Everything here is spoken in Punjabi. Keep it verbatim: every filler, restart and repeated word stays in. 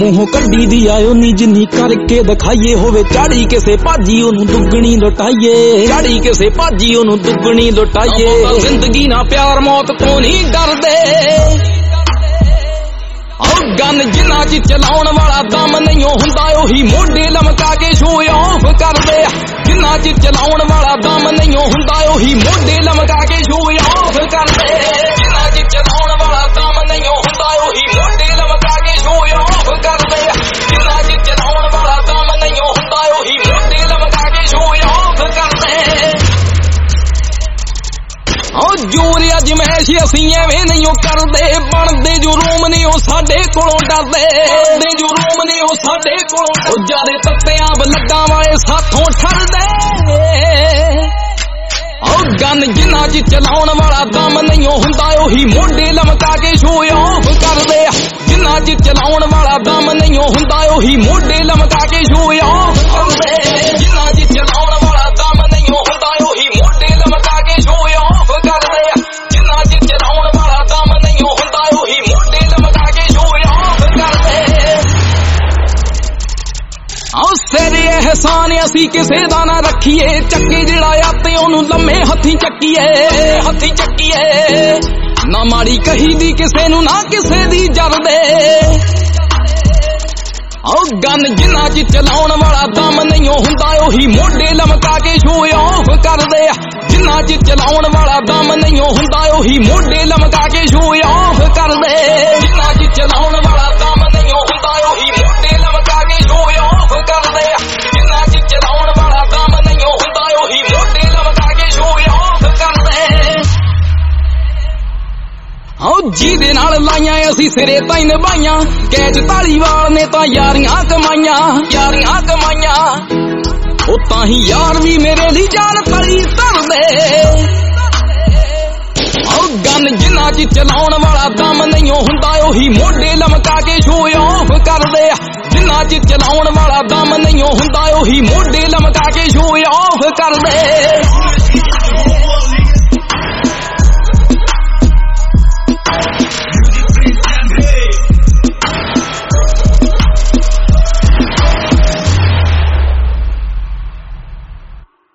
ਮੂੰਹੋਂ ਕੱਢੀ ਦੀ ਆਇਓ ਨੀ ਜਿੰਨੀ ਕਰਕੇ ਦਿਖਾਈਏ ਹੋਵੇ ਚਾੜੀ ਕਿਸੇ ਭਾਜੀ ਉਹਨੂੰ ਦੁੱਗਣੀ ਲੁਟਾਈਏ ਚਾੜੀ ਕਿਸੇ ਭਾਜੀ ਉਹਨੂੰ ਦੁੱਗਣੀ ਲੁਟਾਈਏ ਜ਼ਿੰਦਗੀ ਨਾ ਪਿਆਰ ਮੌਤ ਤੋਂ ਨਹੀਂ ਡਰਦੇ ਗਨ ਜਿੰਨਾ ਚ ਚਲਾਉਣ ਵਾਲਾ ਦਮ ਨਹੀਂ ਹੁੰਦਾ ਉਹੀ ਮੋਢੇ ਲਮਕਾ ਕੇ ਸ਼ੋ ਆਫ ਕਰਦੇ ਜਿੰਨਾ ਚ ਚਲਾਉਣ ਵਾਲਾ ਦਮ ਨਹੀਂ ਹੁੰਦਾ ਉਹੀ ਮੋਢੇ ਲਮਕਾ ਕੇ ਸ਼ੋ ਆਫ ਕਰਦੇ ਜਿੰਨਾ ਚ ਚਲਾਉਣ ਵਾਲਾ ਦਮ ਨਹੀਂ ਹੁੰਦਾ ਉਹੀ ਮੋਢੇ ਲਮਕਾ ਕੇ ਸ਼ੋ ਆਫ ਕਰਦੇ ਜਿੰਨਾ ਚ ਚਲਾਉਣ ਵਾਲਾ ਦਮ ਨਹੀਂ ਹੁੰਦਾ ਉਹੀ ਮੋਢੇ ਲਮਕਾ ਕੇ ਸ਼ੋ ਆਫ ਕਰਦੇ ਉਹ ਜੋਰ ਅਜਮੈਸ਼ ਅਸੀਂ ਐਵੇਂ ਨਹੀਂ ਉਹ ਕਰਦੇ ਬਣਦੇ ਜੋ ਰੂਮ ਨੇ ਉਹ ਸਾਡੇ ਕੋਲੋਂ ਡਰਦੇ ਬਣਦੇ ਜੋ ਰੂਮ ਨੇ ਉਹ ਸਾਡੇ ਕੋਲੋਂ ਉਹ ਜਾਦੇ ਤੱਤਿਆਂ ਬਲੱਡਾਂ ਵਾਲੇ ਸਾਥੋਂ ਠਰਦੇ ਉਹ ਗਨ ਜਿੰਨਾ ਚ ਚਲਾਉਣ ਵਾਲਾ ਦਮ ਨਹੀਂ ਹੁੰਦਾ ਉਹੀ ਮੋਢੇ ਲਮਕਾ ਕੇ ਸ਼ੋ ਆਫ ਕਰਦੇ ਜਿੰਨਾ ਚ ਚਲਾਉਣ ਵਾਲਾ ਦਮ ਨਹੀਂ ਹੁੰਦਾ ਉਹੀ ਮੋਢੇ ਲਮਕਾ ਕੇ ਸ਼ੋ ਆਫ ਕਰਦੇ ਜਿੰਨਾ ਚ ਚਲਾਉਣ ਵਾਲਾ ਦਮ ਨਹੀਂ ਹੁੰਦਾ ਉਹੀ ਮੋਢੇ ਲਮਕਾ ਕੇ ਸ਼ੋ ਆਫ ਕਰਦੇ ਜਿੰਨਾ ਚ ਚਲਾਉਣ ਵਾਲਾ ਦਮ ਨਹੀਂ ਹੁੰਦਾ ਉਹੀ ਮੋਢੇ ਲਮਕਾ ਕੇ ਸ਼ੋ ਆਫ ਕਰਦੇ ਆਹ ਸਿਰੇ ਅਹਿਸਾਨ ਅਸੀਂ ਕਿਸੇ ਦਾ ਨਾ ਰੱਖੀਏ ਚੱਕੇ ਜਿਹੜਾ ਆ ਤੇ ਉਹਨੂੰ ਲੰਮੇ ਹੱਥੀਂ ਚੱਕੀਏ ਹੱਥੀਂ ਚੱਕੀਏ ਨਾ ਮਾੜੀ ਕਹੀ ਦੀ ਕਿਸੇ ਨੂੰ ਨਾ ਕਿਸੇ ਦੀ ਜਰਦੇ ਆਹ ਗਨ ਜਿੰਨਾ ਚ ਚਲਾਉਣ ਵਾਲਾ ਦਮ ਨਹੀਂ ਹੁੰਦਾ ਉਹੀ ਮੋਢੇ ਲਮਕਾ ਕੇ ਸ਼ੋ ਆਫ ਕਰਦੇ ਜਿੰਨਾ ਚ ਚਲਾਉਣ ਵਾਲਾ ਦਮ ਨਹੀਂ ਹੁੰਦਾ ਉਹੀ ਮੋਢੇ ਲਮਕਾ ਕੇ ਸ਼ੋ ਆਫ ਕਰਦੇ ਜਿੰਨਾ ਚ ਚਲਾਉਣ ਵਾਲਾ ਦਮ ਨਹੀਂ ਹੁੰਦਾ ਉਹੀ ਮੋਢੇ ਲਮਕਾ ਕੇ ਸ਼ੋ ਆਫ ਕਰਦੇ ਜਿੰਨਾ ਚ ਚਲਾਉਣ ਵਾਲਾ ਦਮ ਨਹੀਂ ਹੁੰਦਾ ਉਹੀ ਮੋਢੇ ਲਮਕਾ ਕੇ ਸ਼ੋ ਆਫ ਕਰਦੇ ਆਹ ਜਿਹਦੇ ਨਾਲ ਲਾਈਆਂ ਅਸੀਂ ਸਿਰੇ ਤਾਈਂ ਨਿਭਾਈਆਂ ਕੈਚ ਧਾਲੀਵਾਲ ਨੇ ਤਾਂ ਯਾਰੀਆਂ ਕਮਾਈਆਂ ਯਾਰੀਆਂ ਕਮਾਈਆਂ ਉਹ ਤਾਂ ਹੀ ਯਾਰ ਵੀ ਮੇਰੇ ਲਈ ਜਾਨ ਤਲੀ ਧਰਦੇ ਆਹ ਗਨ ਜਿੰਨਾ ਚ ਚਲਾਉਣ ਵਾਲਾ ਦਮ ਨਹੀਂ ਹੁੰਦਾ ਉਹੀ ਮੋਢੇ ਲਮਕਾ ਕੇ ਸ਼ੋ ਆਫ ਕਰਦੇ ਜਿੰਨਾ ਚ ਚਲਾਉਣ ਵਾਲਾ ਦਮ ਨਹੀਂ ਹੁੰਦਾ ਉਹੀ ਮੋਢੇ ਲਮਕਾ ਕੇ ਸ਼ੋ ਆਫ ਕਰਦੇ